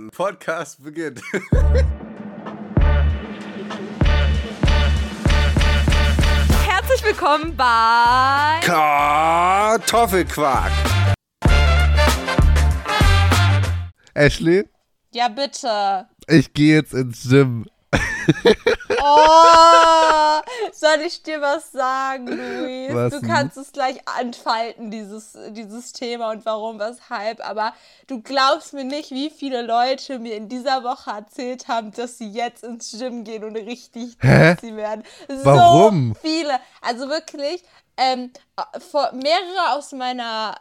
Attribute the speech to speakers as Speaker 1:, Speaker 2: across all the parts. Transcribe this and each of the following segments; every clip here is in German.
Speaker 1: Podcast beginnt.
Speaker 2: Herzlich willkommen bei
Speaker 1: Kartoffelquark.
Speaker 3: Ashley,
Speaker 2: Ja, bitte.
Speaker 3: ich gehe jetzt ins Gym.
Speaker 2: Oh, soll ich dir was sagen, Luis?
Speaker 3: Was
Speaker 2: Du
Speaker 3: denn?
Speaker 2: kannst es gleich entfalten, dieses Thema und warum, weshalb. Aber du glaubst mir nicht, wie viele Leute mir in dieser Woche erzählt haben, dass sie jetzt ins Gym gehen und richtig sie werden.
Speaker 3: Warum?
Speaker 2: So viele. Also wirklich, mehrere aus meiner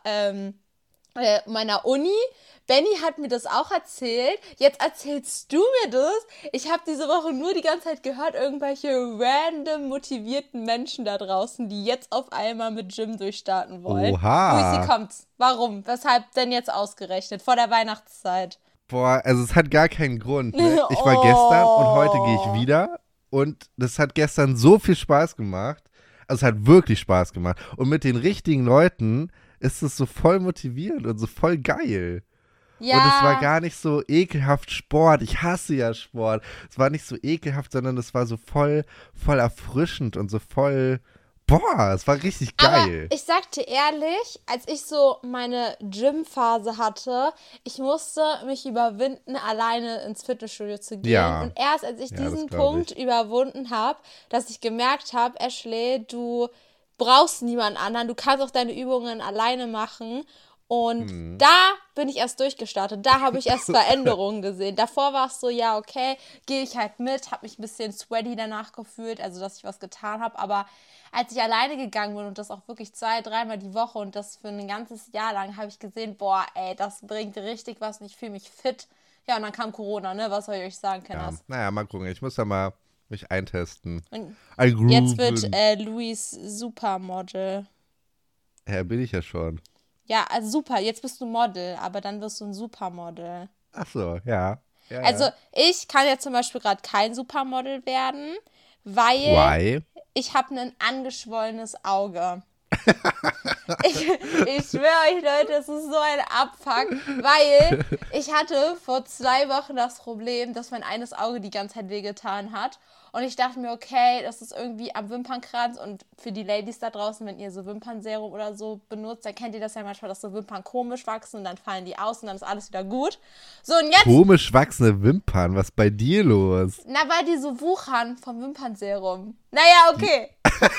Speaker 2: Uni. Benny hat mir das auch erzählt. Jetzt erzählst du mir das. Ich habe diese Woche nur die ganze Zeit gehört, irgendwelche random motivierten Menschen da draußen, die jetzt auf einmal mit Gym durchstarten wollen.
Speaker 3: Oha.
Speaker 2: Luis, wie kommt's? Warum? Weshalb denn jetzt ausgerechnet? Vor der Weihnachtszeit.
Speaker 3: Boah, also es hat gar keinen Grund. Ne? Ich war gestern und heute gehe ich wieder. Und das hat gestern so viel Spaß gemacht. Also es hat wirklich Spaß gemacht. Und mit den richtigen Leuten ist es so voll motivierend und so voll geil.
Speaker 2: Ja.
Speaker 3: Und es war gar nicht so ekelhaft Sport. Ich hasse ja Sport. Es war nicht so ekelhaft, sondern es war so voll erfrischend und so voll, boah, es war richtig geil.
Speaker 2: Aber ich sag dir ehrlich, als ich so meine Gym-Phase hatte, ich musste mich überwinden, alleine ins Fitnessstudio zu gehen.
Speaker 3: Ja.
Speaker 2: Und erst als ich
Speaker 3: Ja,
Speaker 2: diesen
Speaker 3: das glaub
Speaker 2: Punkt überwunden habe, dass ich gemerkt habe, Ashley, du brauchst niemanden anderen, du kannst auch deine Übungen alleine machen. Und da bin ich erst durchgestartet. Da habe ich erst Veränderungen gesehen. Davor war es so, ja, okay, gehe ich halt mit, habe mich ein bisschen sweaty danach gefühlt, also dass ich was getan habe. Aber als ich alleine gegangen bin und das auch wirklich 2-3 Mal die Woche und das für ein ganzes Jahr lang, habe ich gesehen, boah, ey, das bringt richtig was und ich fühle mich fit. Ja, und dann kam Corona, ne? Was soll ich euch sagen,
Speaker 3: Ja.
Speaker 2: Kenners?
Speaker 3: Naja, mal gucken. Ich muss da mal mich eintesten.
Speaker 2: Und
Speaker 3: Ein
Speaker 2: jetzt wird Luis Supermodel.
Speaker 3: Ja, bin ich ja schon.
Speaker 2: Ja, also super, jetzt bist du Model, aber dann wirst du ein Supermodel.
Speaker 3: Ach so, ja.
Speaker 2: Also ich kann ja zum Beispiel gerade kein Supermodel werden, weil
Speaker 3: Why?
Speaker 2: ich habe ein angeschwollenes Auge. Ich schwöre euch, Leute, es ist so ein Abfuck, weil ich hatte vor 2 Wochen das Problem, dass mein eines Auge die ganze Zeit wehgetan hat. Und ich dachte mir, okay, das ist irgendwie am Wimpernkranz. Und für die Ladies da draußen, wenn ihr so Wimpernserum oder so benutzt, dann kennt ihr das ja manchmal, dass so Wimpern komisch wachsen und dann fallen die aus und dann ist alles wieder gut. So, und jetzt,
Speaker 3: Komisch wachsende Wimpern, was ist bei dir los?
Speaker 2: na, weil die so wuchern vom Wimpernserum. Naja, okay.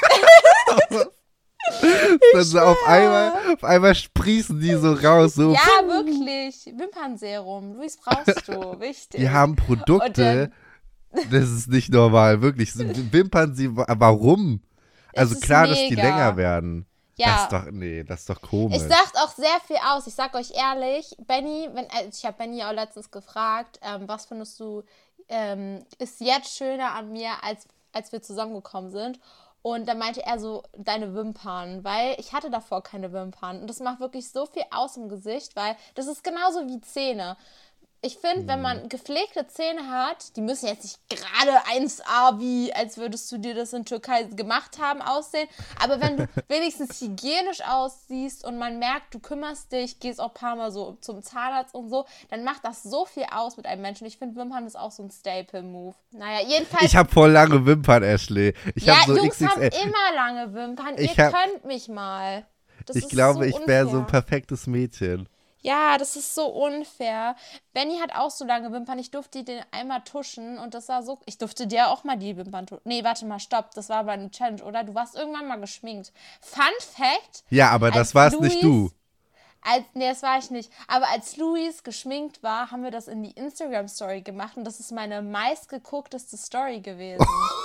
Speaker 3: Dann so auf einmal sprießen die so raus. So.
Speaker 2: Ja, wirklich. Wimpernserum. Luis, brauchst du. Wichtig.
Speaker 3: Die haben Produkte, das ist nicht normal, wirklich. Wimpern sie, warum? Also
Speaker 2: ist
Speaker 3: klar, dass die
Speaker 2: mega.
Speaker 3: länger werden.
Speaker 2: Ja.
Speaker 3: Das ist doch komisch.
Speaker 2: Es sagt auch sehr viel aus. Ich sag euch ehrlich, Benny, ich habe Benny auch letztens gefragt, was findest du, ist jetzt schöner an mir, als wir zusammengekommen sind? Und dann meinte er so, deine Wimpern, weil ich hatte davor keine Wimpern. Und das macht wirklich so viel aus im Gesicht, weil das ist genauso wie Zähne. Ich finde, wenn man gepflegte Zähne hat, die müssen jetzt nicht gerade 1A, wie als würdest du dir das in Türkei gemacht haben, aussehen. Aber wenn du wenigstens hygienisch aussiehst und man merkt, du kümmerst dich, gehst auch ein paar Mal so zum Zahnarzt und so, dann macht das so viel aus mit einem Menschen. Ich finde, Wimpern ist auch so ein Staple-Move. Naja, jedenfalls.
Speaker 3: Ich habe voll lange Wimpern, Ashley. Ich
Speaker 2: ja,
Speaker 3: hab so
Speaker 2: Jungs haben
Speaker 3: XXL.
Speaker 2: immer lange Wimpern.
Speaker 3: Ich
Speaker 2: Ihr
Speaker 3: hab-
Speaker 2: könnt mich mal. Das
Speaker 3: Ich
Speaker 2: ist
Speaker 3: glaube,
Speaker 2: so
Speaker 3: ich wäre so ein
Speaker 2: unfair.
Speaker 3: perfektes Mädchen.
Speaker 2: Ja, das ist so unfair. Benny hat auch so lange Wimpern. Ich durfte den einmal tuschen und das war so. Ich durfte dir auch mal die Wimpern tuschen. Nee, warte mal, stopp. Das war aber eine Challenge, oder? Du warst irgendwann mal geschminkt. Fun Fact:
Speaker 3: Ja, aber das
Speaker 2: Als
Speaker 3: warst nicht du.
Speaker 2: Nee, das war ich nicht. Aber als Luis geschminkt war, haben wir das in die Instagram-Story gemacht und das ist meine meistgeguckteste Story gewesen.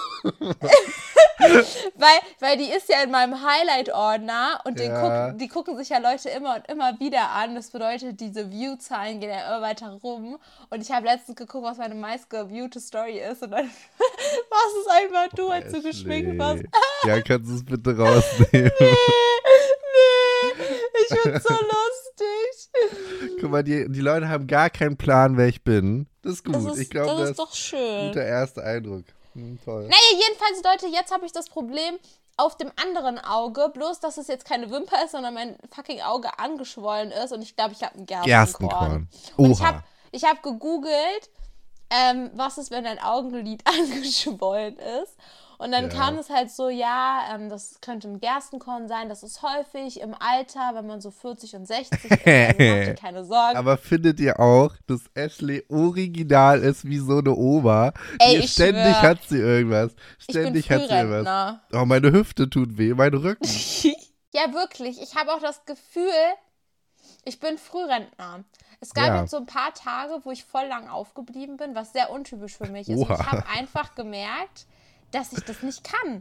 Speaker 2: weil die ist ja in meinem Highlight-Ordner und
Speaker 3: Ja.
Speaker 2: die gucken sich ja Leute immer und immer wieder an. Das bedeutet, diese View-Zahlen gehen ja immer weiter rum. Und ich habe letztens geguckt, was meine meistgeviewte Story ist und dann warst es einfach du, als du geschminkt warst.
Speaker 3: Ja, kannst du es bitte rausnehmen?
Speaker 2: Nee, ich find's so lustig.
Speaker 3: Guck mal, die Leute haben gar keinen Plan, wer ich bin. Das ist gut. Ich glaube,
Speaker 2: das
Speaker 3: das
Speaker 2: ist doch schön.
Speaker 3: guter erster Eindruck. Toll.
Speaker 2: Naja, jedenfalls, Leute, jetzt habe ich das Problem auf dem anderen Auge, bloß, dass es jetzt keine Wimper ist, sondern mein fucking Auge angeschwollen ist und ich glaube, ich habe einen Gerstenkorn.
Speaker 3: Gerstenkorn.
Speaker 2: Und
Speaker 3: Oha.
Speaker 2: Ich habe gegoogelt, was ist, wenn dein Augenlid angeschwollen ist. Und dann kam es halt so, das könnte ein Gerstenkorn sein, das ist häufig im Alter, wenn man so 40 und 60 ist, also macht dir keine Sorgen.
Speaker 3: Aber findet ihr auch, dass Ashley original ist wie so eine Oma?
Speaker 2: Ey,
Speaker 3: ständig hat sie irgendwas. Ständig
Speaker 2: ich bin
Speaker 3: hat sie irgendwas.
Speaker 2: Frührentner.
Speaker 3: Oh, meine Hüfte tut weh, mein Rücken.
Speaker 2: Ja, wirklich. Ich habe auch das Gefühl, ich bin Frührentner. Es gab jetzt so ein paar Tage, wo ich voll lang aufgeblieben bin, was sehr untypisch für mich ist. Und ich habe einfach gemerkt, dass ich das nicht kann.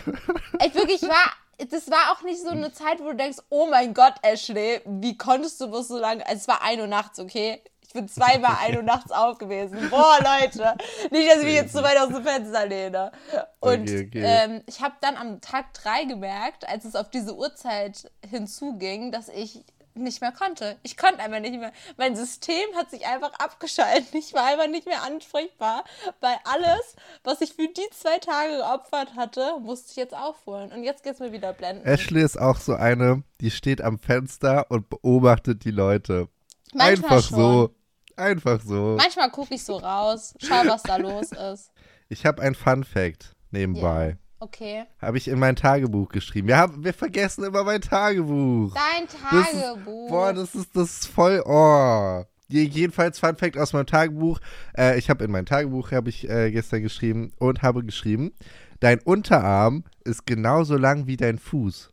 Speaker 2: Das war auch nicht so eine Zeit, wo du denkst, oh mein Gott, Ashley, wie konntest du bloß so lange, also es war 1 Uhr nachts, okay? Ich bin 2-mal 1 Uhr nachts auf gewesen. Boah, Leute, nicht, dass ich mich jetzt zu weit aus dem Fenster lehne. Und ich habe dann am Tag 3 gemerkt, als es auf diese Uhrzeit hinzuging, dass ich nicht mehr konnte. Ich konnte einfach nicht mehr. Mein System hat sich einfach abgeschaltet. Ich war einfach nicht mehr ansprechbar, weil alles, was ich für die 2 Tage geopfert hatte, musste ich jetzt aufholen. Und jetzt geht's mir wieder blenden.
Speaker 3: Ashley ist auch so eine, die steht am Fenster und beobachtet die Leute.
Speaker 2: Manchmal
Speaker 3: einfach
Speaker 2: schon.
Speaker 3: so. Einfach so.
Speaker 2: Manchmal gucke ich so raus, schau, was da los ist.
Speaker 3: Ich habe ein Fun-Fact nebenbei.
Speaker 2: Ja. Okay.
Speaker 3: Habe ich in mein Tagebuch geschrieben. Wir vergessen immer mein Tagebuch.
Speaker 2: Dein Tagebuch.
Speaker 3: Das ist voll, jedenfalls Fun Fact aus meinem Tagebuch. Ich habe in mein Tagebuch, gestern geschrieben und habe geschrieben, dein Unterarm ist genauso lang wie dein Fuß.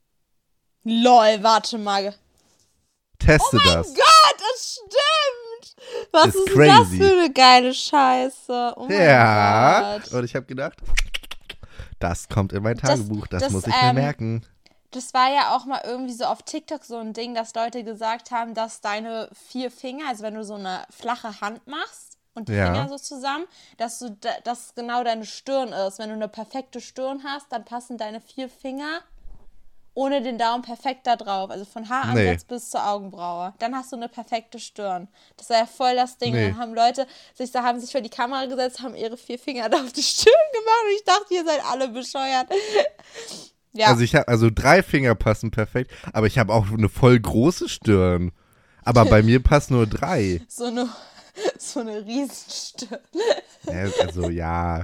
Speaker 2: Lol, warte mal.
Speaker 3: Teste das.
Speaker 2: Oh mein Gott, das stimmt. Was ist das für eine geile Scheiße? Oh mein Gott.
Speaker 3: Und ich habe gedacht, das kommt in mein Tagebuch, das muss ich mir merken.
Speaker 2: Das war ja auch mal irgendwie so auf TikTok so ein Ding, dass Leute gesagt haben, dass deine 4 Finger, also wenn du so eine flache Hand machst und die Finger so zusammen, dass das genau deine Stirn ist. Wenn du eine perfekte Stirn hast, dann passen deine 4 Finger ohne den Daumen perfekt da drauf. Also von Haaransatz bis zur Augenbraue. Dann hast du eine perfekte Stirn. Das war ja voll das Ding. Dann haben Leute haben sich vor die Kamera gesetzt, haben ihre 4 Finger da auf die Stirn gemacht und ich dachte, ihr seid alle bescheuert. Ja.
Speaker 3: Also 3 Finger passen perfekt, aber ich habe auch eine voll große Stirn. Aber bei mir passen nur 3.
Speaker 2: So eine Riesenstirn.
Speaker 3: Ja.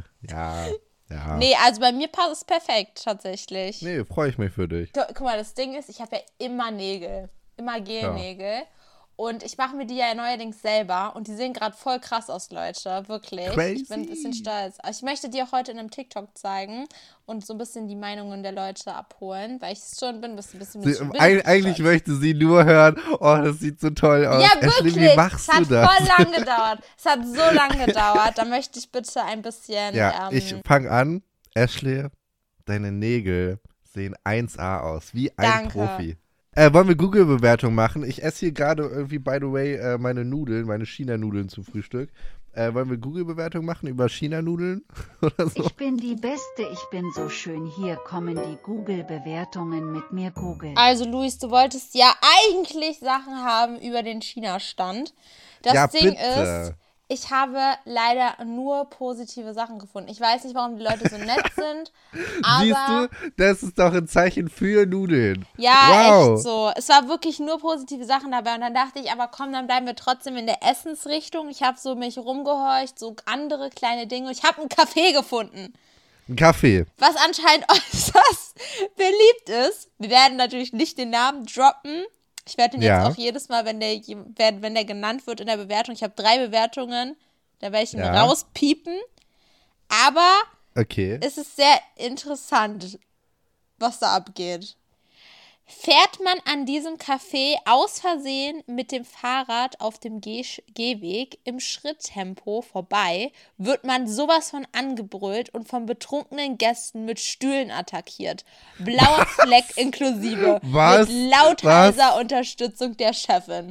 Speaker 2: Nee, also bei mir passt es perfekt, tatsächlich.
Speaker 3: Nee, freue ich mich für dich.
Speaker 2: Guck mal, das Ding ist, ich habe ja immer Nägel. Immer Gelnägel. Ja. Und ich mache mir die ja neuerdings selber. Und die sehen gerade voll krass aus, Leute. Wirklich.
Speaker 3: Crazy.
Speaker 2: Ich bin ein bisschen stolz. Aber ich möchte dir auch heute in einem TikTok zeigen und so ein bisschen die Meinungen der Leute abholen. Weil ich es schon bin,
Speaker 3: eigentlich möchte sie nur hören, oh, das sieht so toll aus.
Speaker 2: Ja, wirklich.
Speaker 3: Ashley, wie machst du das?
Speaker 2: Es hat voll lang gedauert. Es hat so lange gedauert. Da möchte ich bitte ein bisschen...
Speaker 3: Ja, ich fange an. Ashley, deine Nägel sehen 1A aus. Wie ein Profi. Wollen wir Google-Bewertung machen? Ich esse hier gerade irgendwie, by the way, meine China-Nudeln zum Frühstück. Wollen wir Google-Bewertung machen über China-Nudeln oder so?
Speaker 1: Ich bin die Beste, ich bin so schön. Hier kommen die Google-Bewertungen mit mir Google.
Speaker 2: Also Luis, du wolltest ja eigentlich Sachen haben über den China-Stand. Das Ding ist, ich habe leider nur positive Sachen gefunden. Ich weiß nicht, warum die Leute so nett sind, aber...
Speaker 3: Siehst du, das ist doch ein Zeichen für Nudeln.
Speaker 2: Ja, echt so. Es war wirklich nur positive Sachen dabei und dann dachte ich, aber komm, dann bleiben wir trotzdem in der Essensrichtung. Ich habe so mich rumgehorcht, so andere kleine Dinge. Ich habe einen Kaffee gefunden.
Speaker 3: Ein Kaffee.
Speaker 2: Was anscheinend äußerst beliebt ist. Wir werden natürlich nicht den Namen droppen. Ich werde ihn jetzt auch jedes Mal, wenn der genannt wird in der Bewertung, ich habe 3 Bewertungen, da werde ich ihn rauspiepen. Aber es ist sehr interessant, was da abgeht. Fährt man an diesem Café aus Versehen mit dem Fahrrad auf dem Gehweg im Schritttempo vorbei, wird man sowas von angebrüllt und von betrunkenen Gästen mit Stühlen attackiert. Blauer Fleck inklusive.
Speaker 3: Was?
Speaker 2: Mit lautheiser Unterstützung der Chefin.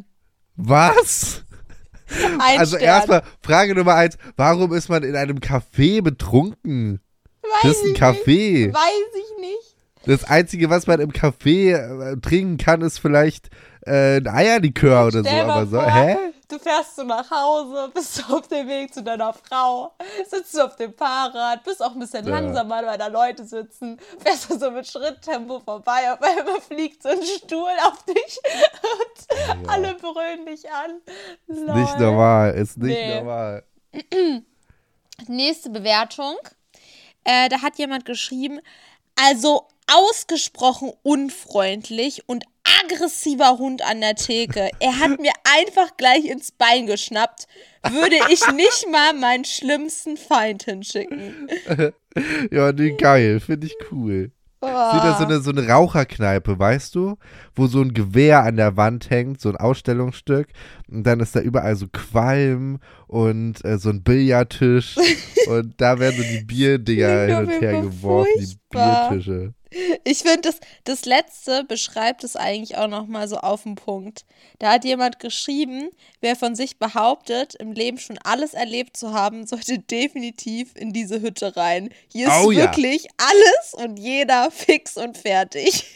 Speaker 3: Was? Also erstmal Frage Nummer 1, warum ist man in einem Café betrunken? Das ist ein Café.
Speaker 2: Weiß ich nicht.
Speaker 3: Das Einzige, was man im Café trinken kann, ist vielleicht ein Eierlikör oder so. Aber so,
Speaker 2: Du fährst so nach Hause, bist du auf dem Weg zu deiner Frau, sitzt du auf dem Fahrrad, bist auch ein bisschen langsamer, weil da Leute sitzen, fährst du so mit Schritttempo vorbei, auf einmal fliegt so ein Stuhl auf dich und alle brüllen dich an.
Speaker 3: Ist nicht normal, ist nicht normal.
Speaker 2: Nächste Bewertung. Da hat jemand geschrieben, also ausgesprochen unfreundlich und aggressiver Hund an der Theke. Er hat mir einfach gleich ins Bein geschnappt. Würde ich nicht mal meinen schlimmsten Feind hinschicken.
Speaker 3: Ja, nee, geil. Finde ich cool. Sieht da so eine Raucherkneipe, weißt du? Wo so ein Gewehr an der Wand hängt, so ein Ausstellungsstück. Und dann ist da überall so Qualm und so ein Billardtisch. Und da werden so die Bierdinger hin und her geworfen, die Biertische.
Speaker 2: Ich finde, das Letzte beschreibt es eigentlich auch nochmal so auf den Punkt. Da hat jemand geschrieben, wer von sich behauptet, im Leben schon alles erlebt zu haben, sollte definitiv in diese Hütte rein. Hier ist wirklich alles und jeder fix und fertig.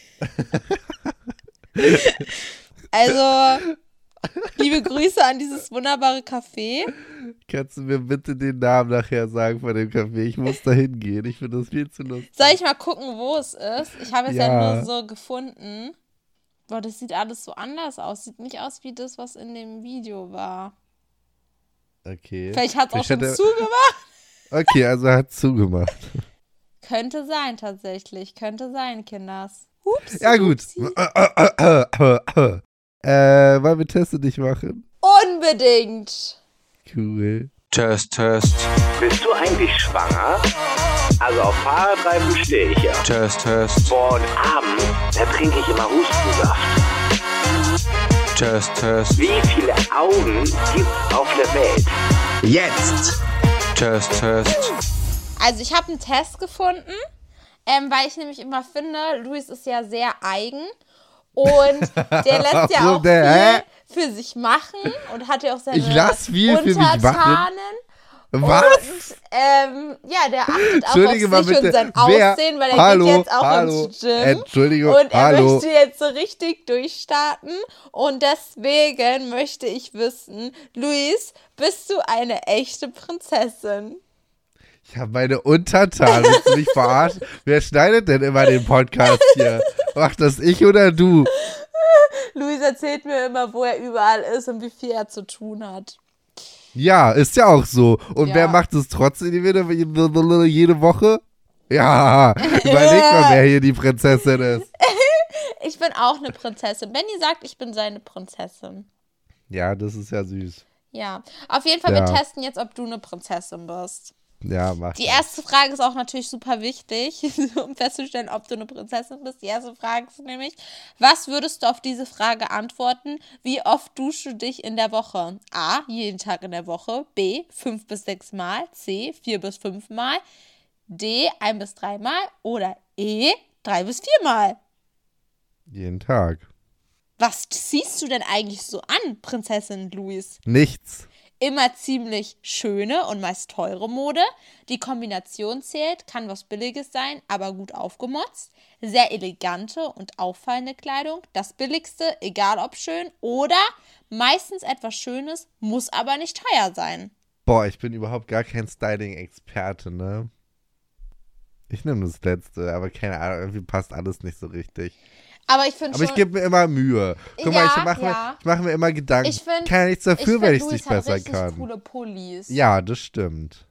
Speaker 2: Also, liebe Grüße an dieses wunderbare Café.
Speaker 3: Kannst du mir bitte den Namen nachher sagen von dem Café? Ich muss da hingehen. Ich finde das viel zu lustig.
Speaker 2: Soll ich mal gucken, wo es ist? Ich habe es ja nur so gefunden. Boah, das sieht alles so anders aus. Sieht nicht aus wie das, was in dem Video war.
Speaker 3: Okay.
Speaker 2: Vielleicht hat es auch schon zugemacht.
Speaker 3: Okay, also er hat zugemacht.
Speaker 2: Könnte sein, tatsächlich. Könnte sein, Kinders. Ups,
Speaker 3: ja, gut. Wollen wir Teste nicht machen?
Speaker 2: Unbedingt.
Speaker 3: Cool.
Speaker 4: Test, Test.
Speaker 5: Bist du eigentlich schwanger? Also auf Fahrradreifen stehe ich ja.
Speaker 4: Test, Test.
Speaker 5: Boah, und abends, da trinke ich immer Hustensaft.
Speaker 4: Test, Test.
Speaker 5: Wie viele Augen gibt's auf der Welt?
Speaker 4: Jetzt. Test, Test.
Speaker 2: Also ich habe einen Test gefunden, weil ich nämlich immer finde, Luis ist ja sehr eigen. Und der lässt ja auch viel für sich machen und hat ja auch seine Untertanen.
Speaker 3: Was?
Speaker 2: Und der achtet auch auf sich und sein Aussehen, weil er geht jetzt auch ins Gym.
Speaker 3: Entschuldigung,
Speaker 2: und er möchte jetzt so richtig durchstarten. Und deswegen möchte ich wissen, Luis, bist du eine echte Prinzessin?
Speaker 3: Ich habe meine Untertanen. Willst du mich verarschen? Wer schneidet denn immer den Podcast hier? Macht das ich oder du?
Speaker 2: Luis erzählt mir immer, wo er überall ist und wie viel er zu tun hat.
Speaker 3: Ja, ist ja auch so. Und wer macht es trotzdem jede Woche? Ja, überleg mal, wer hier die Prinzessin ist.
Speaker 2: Ich bin auch eine Prinzessin. Benni sagt, ich bin seine Prinzessin.
Speaker 3: Ja, das ist ja süß.
Speaker 2: Ja, auf jeden Fall, wir testen jetzt, ob du eine Prinzessin bist.
Speaker 3: Ja, mach
Speaker 2: Die erste Frage ist auch natürlich super wichtig, um festzustellen, ob du eine Prinzessin bist. Die erste Frage ist nämlich, was würdest du auf diese Frage antworten? Wie oft duschst du dich in der Woche? A, jeden Tag in der Woche. B, 5 bis 6 Mal. C, 4 bis 5 Mal. D, 1 bis 3 Mal. Oder E, 3 bis 4 Mal.
Speaker 3: Jeden Tag.
Speaker 2: Was ziehst du denn eigentlich so an, Prinzessin Luis?
Speaker 3: Nichts.
Speaker 2: Immer ziemlich schöne und meist teure Mode. Die Kombination zählt, kann was Billiges sein, aber gut aufgemotzt. Sehr elegante und auffallende Kleidung. Das Billigste, egal ob schön. Oder meistens etwas Schönes, muss aber nicht teuer sein.
Speaker 3: Boah, ich bin überhaupt gar kein Styling-Experte, ne? Ich nehme das Letzte, aber keine Ahnung, irgendwie passt alles nicht so richtig.
Speaker 2: Aber ich finde schon...
Speaker 3: Aber ich gebe mir immer Mühe. Guck mal, ich mach mir immer Gedanken. Ich kann ja nichts dafür, wenn ich es nicht besser kann.
Speaker 2: Coole Pullis.
Speaker 3: Ja, das stimmt.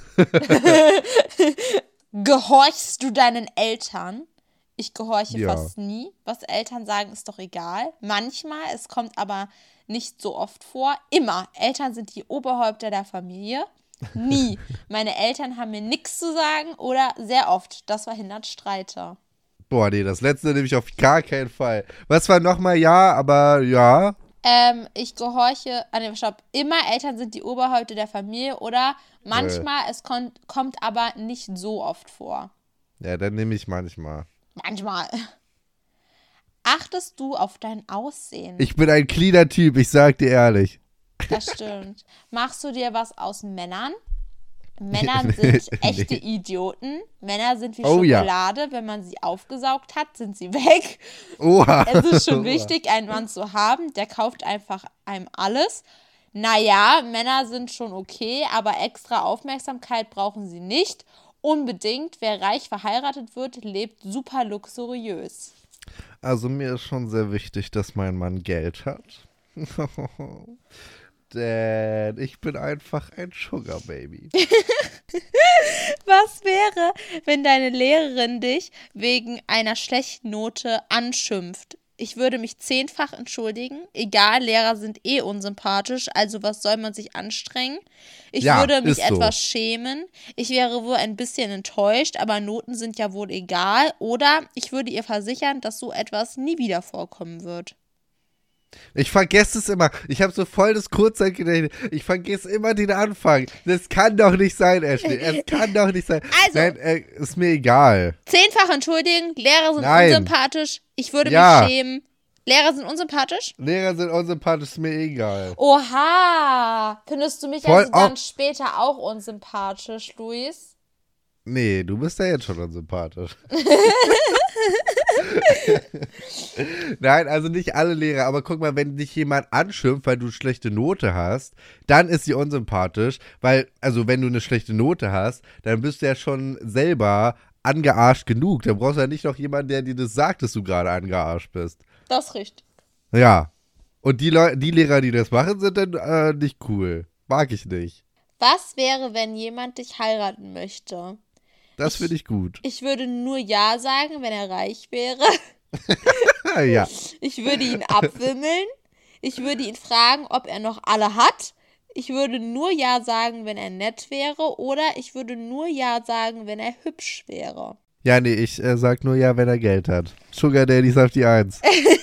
Speaker 2: Gehorchst du deinen Eltern? Ich gehorche fast nie. Was Eltern sagen, ist doch egal. Manchmal, es kommt aber nicht so oft vor. Immer. Eltern sind die Oberhäupter der Familie. Nie. Meine Eltern haben mir nichts zu sagen oder sehr oft. Das verhindert Streite.
Speaker 3: Boah, nee, das Letzte nehme ich auf gar keinen Fall. Was war nochmal aber ja?
Speaker 2: Ich gehorche, immer Eltern sind die Oberhäupter der Familie oder manchmal, es kommt aber nicht so oft vor.
Speaker 3: Ja, dann nehme ich manchmal.
Speaker 2: Manchmal. Achtest du auf dein Aussehen?
Speaker 3: Ich bin ein cleaner Typ, ich sag dir ehrlich.
Speaker 2: Das stimmt. Machst du dir was aus Männern? Männer sind echte Idioten. Männer sind wie Schokolade. Wenn man sie aufgesaugt hat, sind sie weg.
Speaker 3: Oha.
Speaker 2: Es ist schon wichtig, einen Mann zu haben, der kauft einfach einem alles. Naja, Männer sind schon okay, aber extra Aufmerksamkeit brauchen sie nicht. Unbedingt, wer reich verheiratet wird, lebt super luxuriös.
Speaker 3: Also mir ist schon sehr wichtig, dass mein Mann Geld hat. Denn ich bin einfach ein Sugar Baby.
Speaker 2: Was wäre, wenn deine Lehrerin dich wegen einer schlechten Note anschimpft? Ich würde mich 10-fach entschuldigen. Egal, Lehrer sind eh unsympathisch, also was soll man sich anstrengen? Ich würde mich etwas schämen. Ich wäre wohl ein bisschen enttäuscht, aber Noten sind ja wohl egal. Oder ich würde ihr versichern, dass so etwas nie wieder vorkommen wird.
Speaker 3: Ich vergesse es immer. Ich habe so voll das Kurzzeitgedächtnis. Ich vergesse immer den Anfang. Das kann doch nicht sein, Ashley. Es kann doch nicht sein.
Speaker 2: Also,
Speaker 3: nein, ist mir egal.
Speaker 2: 10-fach entschuldigen. Lehrer sind unsympathisch. Ich würde mich schämen. Lehrer sind unsympathisch?
Speaker 3: Lehrer sind unsympathisch, ist mir egal.
Speaker 2: Oha. Findest du mich also dann später auch unsympathisch, Luis?
Speaker 3: Nee, du bist ja jetzt schon unsympathisch. Nein, also nicht alle Lehrer, aber guck mal, wenn dich jemand anschimpft, weil du eine schlechte Note hast, dann ist sie unsympathisch, weil, also wenn du eine schlechte Note hast, dann bist du ja schon selber angearscht genug. Da brauchst du ja nicht noch jemanden, der dir das sagt, dass du gerade angearscht bist.
Speaker 2: Das ist richtig.
Speaker 3: Ja. Und die Lehrer, die das machen, sind dann nicht cool. Mag ich nicht.
Speaker 2: Was wäre, wenn jemand dich heiraten möchte?
Speaker 3: Das finde ich gut.
Speaker 2: Ich würde nur Ja sagen, wenn er reich wäre.
Speaker 3: Ja.
Speaker 2: Ich würde ihn abwimmeln. Ich würde ihn fragen, ob er noch alle hat. Ich würde nur Ja sagen, wenn er nett wäre. Oder ich würde nur Ja sagen, wenn er hübsch wäre.
Speaker 3: Ja, nee, ich sag nur Ja, wenn er Geld hat. Sugar Daddy ist auf die 1.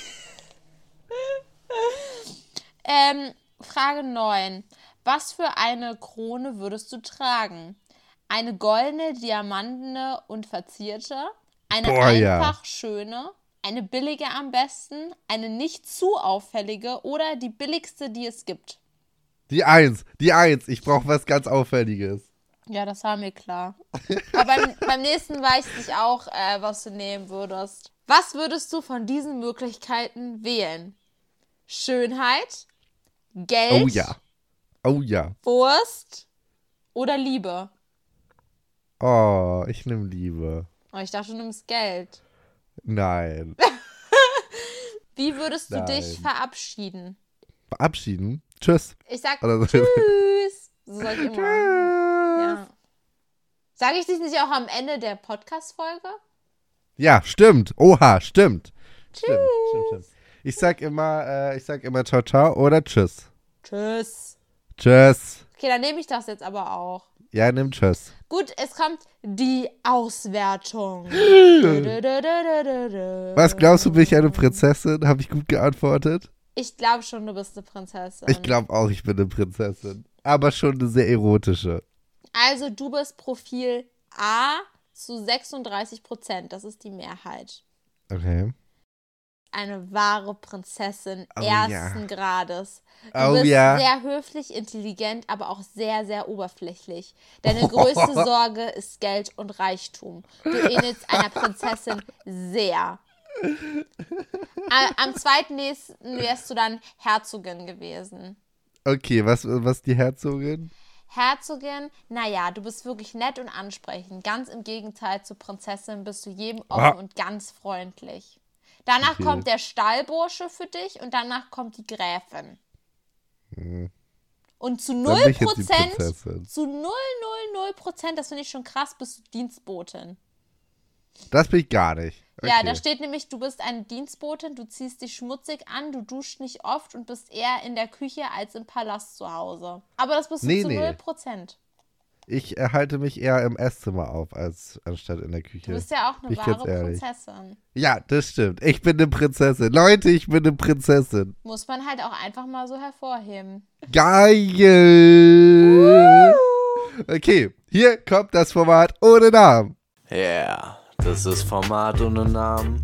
Speaker 2: Frage 9. Was für eine Krone würdest du tragen? Eine goldene, diamantene und verzierte, eine schöne, eine billige am besten, eine nicht zu auffällige oder die billigste, die es gibt.
Speaker 3: Die 1. Ich brauche was ganz Auffälliges.
Speaker 2: Ja, das war mir klar. Aber beim nächsten weiß ich auch, was du nehmen würdest. Was würdest du von diesen Möglichkeiten wählen? Schönheit, Geld,
Speaker 3: Oh ja.
Speaker 2: Wurst oder Liebe?
Speaker 3: Oh, ich nehme Liebe.
Speaker 2: Oh, ich dachte, du nimmst Geld.
Speaker 3: Nein.
Speaker 2: Wie würdest du dich verabschieden?
Speaker 3: Verabschieden? Tschüss.
Speaker 2: Ich sag
Speaker 3: Oder so.
Speaker 2: Tschüss. So sag ich immer.
Speaker 3: Tschüss.
Speaker 2: Ja. Sage ich dich nicht auch am Ende der Podcast-Folge?
Speaker 3: Ja, stimmt. Oha, stimmt.
Speaker 2: Tschüss.
Speaker 3: Stimmt. Ich sag immer ciao, ciao oder tschüss.
Speaker 2: Tschüss.
Speaker 3: Tschüss.
Speaker 2: Okay, dann nehme ich das jetzt aber auch.
Speaker 3: Ja, nimm tschüss.
Speaker 2: Gut, es kommt die Auswertung.
Speaker 3: Was glaubst du, bin ich eine Prinzessin? Habe ich gut geantwortet?
Speaker 2: Ich glaube schon, du bist eine Prinzessin.
Speaker 3: Ich glaube auch, ich bin eine Prinzessin. Aber schon eine sehr erotische.
Speaker 2: Also du bist Profil A zu 36%. Das ist die Mehrheit.
Speaker 3: Okay.
Speaker 2: Eine wahre Prinzessin ersten Grades. Du bist sehr höflich, intelligent, aber auch sehr, sehr oberflächlich. Deine größte Sorge ist Geld und Reichtum. Du ähnelst einer Prinzessin sehr. Am zweitnächsten wärst du dann Herzogin gewesen.
Speaker 3: Okay, was die Herzogin?
Speaker 2: Herzogin, naja, du bist wirklich nett und ansprechend. Ganz im Gegenteil zur Prinzessin bist du jedem offen und ganz freundlich. Danach kommt der Stallbursche für dich und danach kommt die Gräfin. Und zu 0%, zu 0,000%, das finde ich schon krass, bist du Dienstbotin.
Speaker 3: Das bin ich gar nicht. Okay.
Speaker 2: Ja, da steht nämlich, du bist eine Dienstbotin, du ziehst dich schmutzig an, du duschst nicht oft und bist eher in der Küche als im Palast zu Hause. Aber das bist du zu 0%.
Speaker 3: Ich halte mich eher im Esszimmer auf, anstatt in der Küche.
Speaker 2: Du bist ja auch eine wahre Prinzessin.
Speaker 3: Ja, das stimmt. Ich bin eine Prinzessin. Leute, ich bin eine Prinzessin.
Speaker 2: Muss man halt auch einfach mal so hervorheben.
Speaker 3: Geil! Okay, hier kommt das Format ohne Namen.
Speaker 4: Yeah, das ist Format ohne Namen.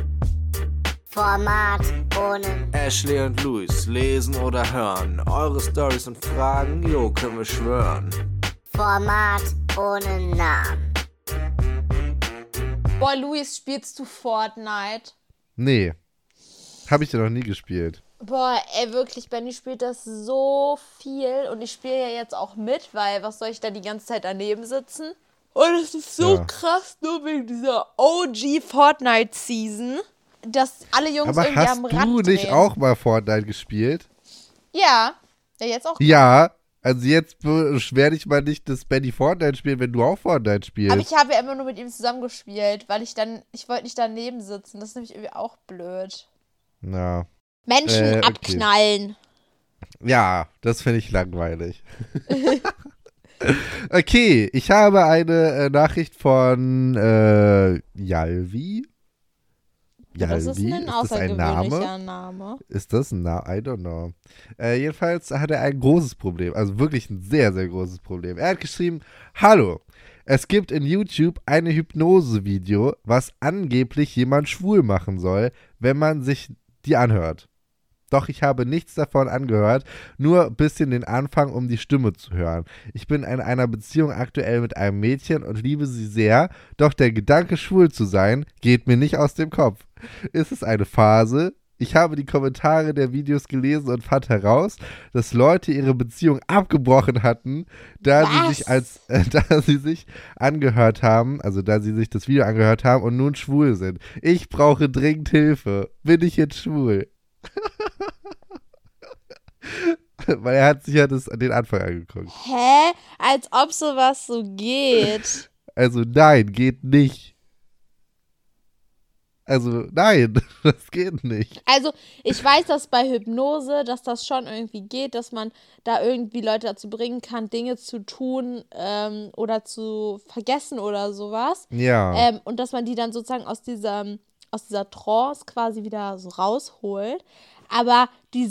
Speaker 6: Format ohne.
Speaker 4: Ashley und Luis lesen oder hören. Eure Storys und Fragen, jo, können wir schwören.
Speaker 6: Format ohne Namen.
Speaker 2: Boah, Luis, spielst du Fortnite?
Speaker 3: Nee. Habe ich ja noch nie gespielt.
Speaker 2: Boah, ey, wirklich, Benny spielt das so viel und ich spiele ja jetzt auch mit, weil was soll ich da die ganze Zeit daneben sitzen? Und es ist so krass, nur wegen dieser OG Fortnite Season, dass alle Jungs
Speaker 3: Aber
Speaker 2: irgendwie
Speaker 3: hast
Speaker 2: am Rad
Speaker 3: du nicht
Speaker 2: drehen.
Speaker 3: auch mal Fortnite gespielt?
Speaker 2: Ja, jetzt auch.
Speaker 3: Ja, also jetzt beschwer dich mal nicht, dass Benny Fortnite spielt, wenn du auch Fortnite spielst.
Speaker 2: Aber ich habe ja immer nur mit ihm zusammengespielt, weil ich wollte nicht daneben sitzen. Das ist nämlich irgendwie auch blöd.
Speaker 3: Ja.
Speaker 2: Menschen
Speaker 3: Okay.
Speaker 2: abknallen.
Speaker 3: Ja, das finde ich langweilig. Okay, ich habe eine Nachricht von Yalvi.
Speaker 2: Das ist ein
Speaker 3: Ist das ein
Speaker 2: außergewöhnlicher
Speaker 3: Name?
Speaker 2: Name.
Speaker 3: Ist das ein Name? I don't know. Jedenfalls hat er ein großes Problem, also wirklich ein sehr, sehr großes Problem. Er hat geschrieben, hallo, es gibt in YouTube ein Hypnose-Video, was angeblich jemand schwul machen soll, wenn man sich die anhört. Doch ich habe nichts davon angehört, nur ein bisschen den Anfang, um die Stimme zu hören. Ich bin in einer Beziehung aktuell mit einem Mädchen und liebe sie sehr, doch der Gedanke, schwul zu sein, geht mir nicht aus dem Kopf. Ist es eine Phase? Ich habe die Kommentare der Videos gelesen und fand heraus, dass Leute ihre Beziehung abgebrochen hatten, da sie sich angehört haben, also da sie sich das Video angehört haben und nun schwul sind. Ich brauche dringend Hilfe. Bin ich jetzt schwul? Weil er hat sich ja den Anfang angeguckt.
Speaker 2: Hä? Als ob sowas so geht.
Speaker 3: Also nein, geht nicht. Also nein, das geht nicht.
Speaker 2: Also, ich weiß, dass bei Hypnose, dass das schon irgendwie geht, dass man da irgendwie Leute dazu bringen kann, Dinge zu tun oder zu vergessen oder sowas.
Speaker 3: Ja.
Speaker 2: Und dass man die dann sozusagen aus dieser Trance quasi wieder so rausholt. Aber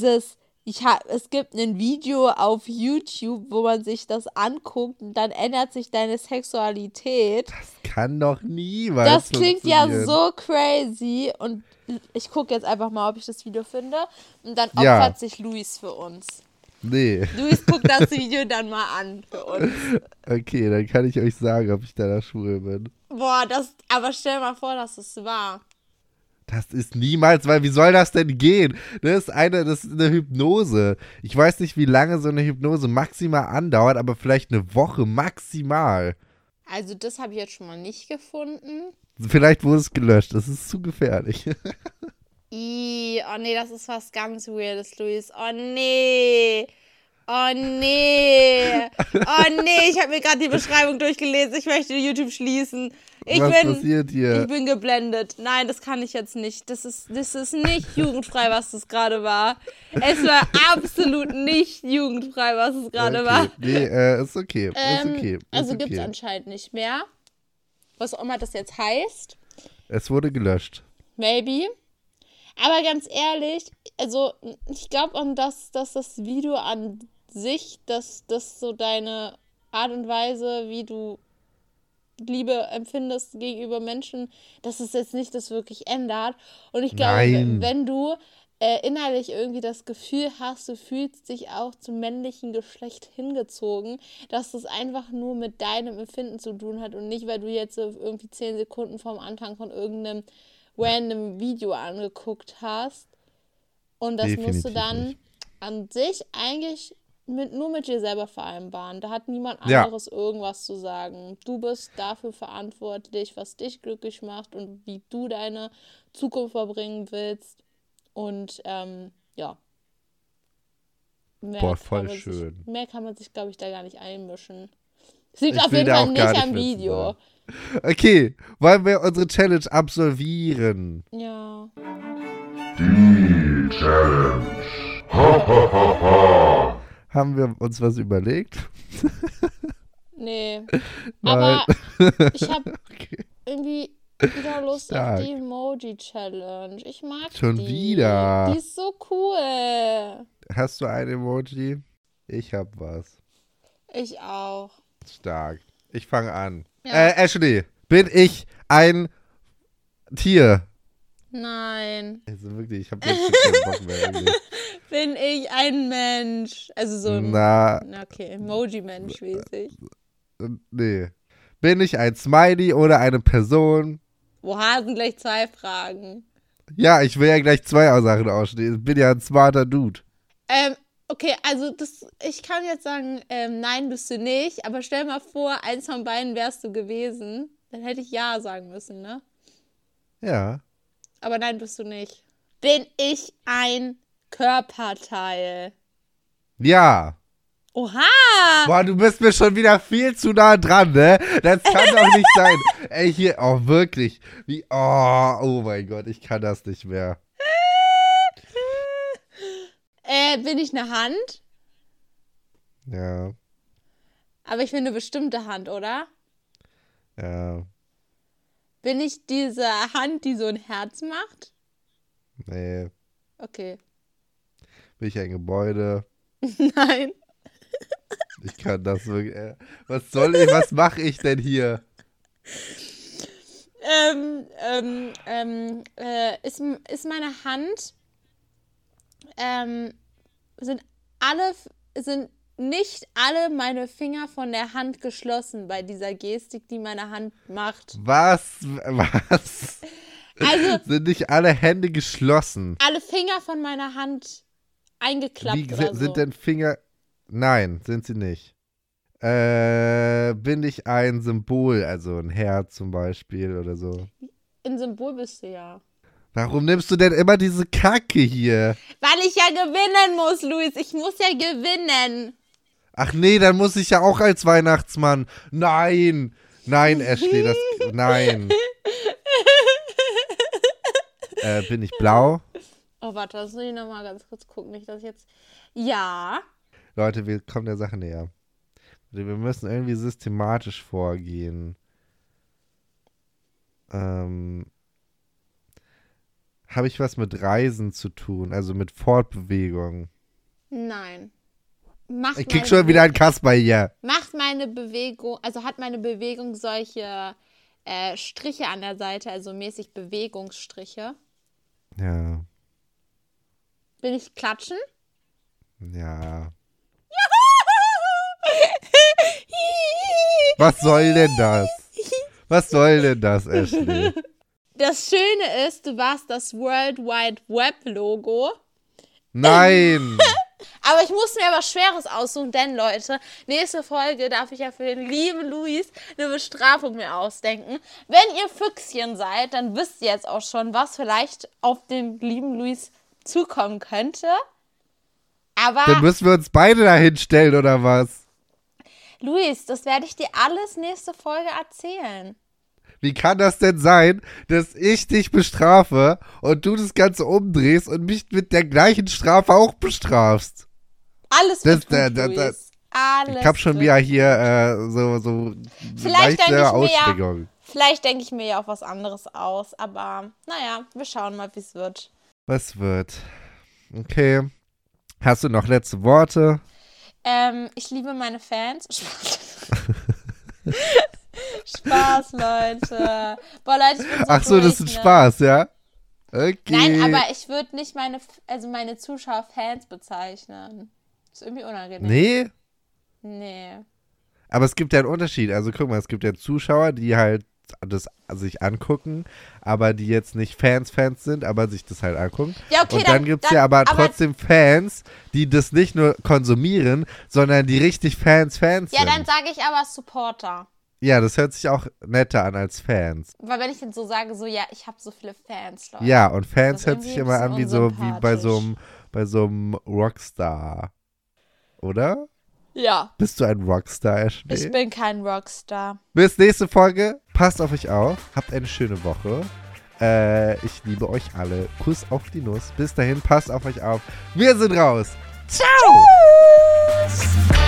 Speaker 2: es gibt ein Video auf YouTube, wo man sich das anguckt und dann ändert sich deine Sexualität.
Speaker 3: Das kann doch niemals
Speaker 2: Das klingt ja
Speaker 3: funktionieren.
Speaker 2: so crazy und ich gucke jetzt einfach mal, ob ich das Video finde und dann
Speaker 3: Ja.
Speaker 2: opfert sich Luis für uns.
Speaker 3: Nee.
Speaker 2: Luis guckt das Video dann mal an für uns.
Speaker 3: Okay, dann kann ich euch sagen, ob ich danach schwul bin.
Speaker 2: Boah, aber stell mal vor, dass es war.
Speaker 3: Das ist niemals, weil wie soll das denn gehen? Das ist eine Hypnose. Ich weiß nicht, wie lange so eine Hypnose maximal andauert, aber vielleicht eine Woche maximal.
Speaker 2: Also das habe ich jetzt schon mal nicht gefunden.
Speaker 3: Vielleicht wurde es gelöscht. Das ist zu gefährlich.
Speaker 2: Oh nee, das ist was ganz Weirdes, Luis. Oh nee. Oh nee. Oh nee, ich habe mir gerade die Beschreibung durchgelesen. Ich möchte YouTube schließen.
Speaker 3: Was passiert hier?
Speaker 2: Ich bin geblendet. Nein, das kann ich jetzt nicht. Das ist nicht jugendfrei, was das gerade war. Es war absolut nicht jugendfrei, was es gerade war.
Speaker 3: Nee, ist okay. Ist okay.
Speaker 2: Also
Speaker 3: Ist
Speaker 2: gibt es
Speaker 3: okay.
Speaker 2: anscheinend nicht mehr. Was auch immer das jetzt heißt.
Speaker 3: Es wurde gelöscht.
Speaker 2: Maybe. Aber ganz ehrlich, also ich glaube auch, dass das Video an sich, dass das so deine Art und Weise, wie du Liebe empfindest gegenüber Menschen, dass es jetzt nicht das wirklich ändert. Und ich glaube,
Speaker 3: Nein.
Speaker 2: wenn du innerlich irgendwie das Gefühl hast, du fühlst dich auch zum männlichen Geschlecht hingezogen, dass das einfach nur mit deinem Empfinden zu tun hat und nicht, weil du jetzt so irgendwie 10 Sekunden vorm Anfang von irgendeinem random Video angeguckt hast. Und das musst du
Speaker 3: Definitiv
Speaker 2: dann
Speaker 3: nicht.
Speaker 2: an sich eigentlich nur mit dir selber vereinbaren. Da hat niemand
Speaker 3: Ja.
Speaker 2: anderes irgendwas zu sagen. Du bist dafür verantwortlich, was dich glücklich macht und wie du deine Zukunft verbringen willst. Und ja.
Speaker 3: Boah, voll schön.
Speaker 2: Mehr kann man sich, glaube ich, da gar nicht einmischen. Es liegt
Speaker 3: Ich
Speaker 2: auf
Speaker 3: will
Speaker 2: jeden
Speaker 3: da
Speaker 2: Fall
Speaker 3: auch gar
Speaker 2: nicht am
Speaker 3: nicht mehr zu
Speaker 2: Video.
Speaker 3: sagen. Okay, wollen wir unsere Challenge absolvieren?
Speaker 2: Ja.
Speaker 3: Haben wir uns was überlegt?
Speaker 2: Nee.
Speaker 3: Nein.
Speaker 2: Aber ich habe
Speaker 3: Okay.
Speaker 2: irgendwie wieder Lust
Speaker 3: Stark.
Speaker 2: auf die Emoji-Challenge. Ich mag
Speaker 3: Schon
Speaker 2: die.
Speaker 3: wieder?
Speaker 2: Die ist so cool.
Speaker 3: Hast du ein Emoji? Ich hab was.
Speaker 2: Ich auch.
Speaker 3: Stark. Ich fange an.
Speaker 2: Ja.
Speaker 3: Ashley, bin ich ein Tier?
Speaker 2: Nein.
Speaker 3: Also wirklich, ich hab jetzt schon keinen Bock mehr. Irgendwie.
Speaker 2: Bin ich ein Mensch? Also so ein.
Speaker 3: Na,
Speaker 2: Okay, Emoji-Mensch mäßig.
Speaker 3: nee. Bin ich ein Smiley oder eine Person?
Speaker 2: Oha, sind gleich 2 Fragen.
Speaker 3: Ja, ich will ja gleich 2 Sachen ausstehen. Ich bin ja ein smarter Dude.
Speaker 2: Okay, also ich kann jetzt sagen, nein, bist du nicht. Aber stell mal vor, eins von beiden wärst du gewesen. Dann hätte ich ja sagen müssen, ne?
Speaker 3: Ja.
Speaker 2: Aber nein, bist du nicht. Bin ich ein Körperteil?
Speaker 3: Ja.
Speaker 2: Oha!
Speaker 3: Boah, du bist mir schon wieder viel zu nah dran, ne? Das kann doch nicht sein. Ey, hier, oh, wirklich. Oh mein Gott, ich kann das nicht mehr.
Speaker 2: Bin ich eine Hand?
Speaker 3: Ja,
Speaker 2: Aber ich bin eine bestimmte Hand, oder?
Speaker 3: ja,
Speaker 2: Bin ich diese Hand, die so ein Herz macht?
Speaker 3: nee.
Speaker 2: Okay.
Speaker 3: Bin ich ein Gebäude?
Speaker 2: Nein.
Speaker 3: Ich kann das wirklich. Was mache ich denn hier?
Speaker 2: Ist meine Hand, sind nicht alle meine Finger von der Hand geschlossen bei dieser Gestik, die meine Hand macht.
Speaker 3: Was?
Speaker 2: Also,
Speaker 3: Sind nicht alle Hände geschlossen?
Speaker 2: alle Finger von meiner Hand eingeklappt
Speaker 3: Wie
Speaker 2: oder so.
Speaker 3: sind denn Finger? Nein, sind sie nicht. Bin ich ein Symbol, also ein Herz zum Beispiel oder so?
Speaker 2: Ein Symbol bist du ja.
Speaker 3: Warum nimmst du denn immer diese Kacke hier?
Speaker 2: Weil ich ja gewinnen muss, Luis. Ich muss ja gewinnen.
Speaker 3: Ach nee, dann muss ich ja auch als Weihnachtsmann. Nein, Ashley, nein. Bin ich blau?
Speaker 2: Oh, warte, das will ich nochmal ganz kurz gucken. Nicht, dass ich jetzt... Ja.
Speaker 3: Leute, wir kommen der Sache näher. Wir müssen irgendwie systematisch vorgehen. Habe ich was mit Reisen zu tun? Also mit Fortbewegung?
Speaker 2: Nein.
Speaker 3: Ich krieg schon wieder einen Kasper hier.
Speaker 2: Macht meine Bewegung, also hat meine Bewegung solche Striche an der Seite, also mäßig Bewegungsstriche?
Speaker 3: Ja.
Speaker 2: Bin ich klatschen?
Speaker 3: Ja. Was soll denn das? Was soll denn das, Ashley?
Speaker 2: Das Schöne ist, du warst das World Wide Web Logo.
Speaker 3: Nein!
Speaker 2: Aber ich muss mir was Schweres aussuchen, denn Leute, nächste Folge darf ich ja für den lieben Luis eine Bestrafung mir ausdenken. Wenn ihr Füchschen seid, dann wisst ihr jetzt auch schon, was vielleicht auf den lieben Luis zukommen könnte. Aber
Speaker 3: Dann müssen wir uns beide dahin stellen, oder was?
Speaker 2: Luis, das werde ich dir alles nächste Folge erzählen.
Speaker 3: Wie kann das denn sein, dass ich dich bestrafe und du das Ganze umdrehst und mich mit der gleichen Strafe auch bestrafst?
Speaker 2: Alles
Speaker 3: Das-
Speaker 2: wird gut,
Speaker 3: da-
Speaker 2: Luis. Alles
Speaker 3: Ich hab schon
Speaker 2: wird
Speaker 3: wieder
Speaker 2: gut.
Speaker 3: hier so
Speaker 2: Vielleicht denke
Speaker 3: leichte
Speaker 2: ich mir ja-
Speaker 3: Ausschwingung.
Speaker 2: Vielleicht denke ich mir ja auch was anderes aus, aber naja, wir schauen mal, wie es wird.
Speaker 3: Was wird? Okay. Hast du noch letzte Worte?
Speaker 2: Ich liebe meine Fans. Spaß, Leute. Boah, Leute, ich bin so
Speaker 3: Ach so, das ist ein
Speaker 2: durch, ne?
Speaker 3: Spaß, ja? Okay.
Speaker 2: Nein, aber ich würde nicht meine Zuschauer Fans bezeichnen. Ist irgendwie unangenehm.
Speaker 3: Nee,
Speaker 2: Nee.
Speaker 3: aber es gibt ja einen Unterschied. Also guck mal, es gibt ja Zuschauer, die halt das sich angucken, aber die jetzt nicht Fans sind, aber sich das halt angucken.
Speaker 2: Ja, okay,
Speaker 3: Und dann gibt es ja aber trotzdem Fans, die das nicht nur konsumieren, sondern die richtig Fans
Speaker 2: Ja,
Speaker 3: sind.
Speaker 2: dann sage ich aber Supporter.
Speaker 3: Ja, das hört sich auch netter an als Fans.
Speaker 2: Weil wenn ich jetzt so sage, so, ja, ich habe so viele Fans, Leute.
Speaker 3: Ja, und Fans
Speaker 2: Das ist
Speaker 3: hört sich
Speaker 2: irgendwie
Speaker 3: immer
Speaker 2: ein
Speaker 3: an wie
Speaker 2: bisschen
Speaker 3: bei so einem Rockstar. Oder?
Speaker 2: Ja.
Speaker 3: Bist du ein Rockstar, Ashley?
Speaker 2: Ich bin kein Rockstar.
Speaker 3: Bis nächste Folge. Passt auf euch auf. Habt eine schöne Woche. Ich liebe euch alle. Kuss auf die Nuss. Bis dahin, passt auf euch auf. Wir sind raus. Ciao.
Speaker 2: Tschüss.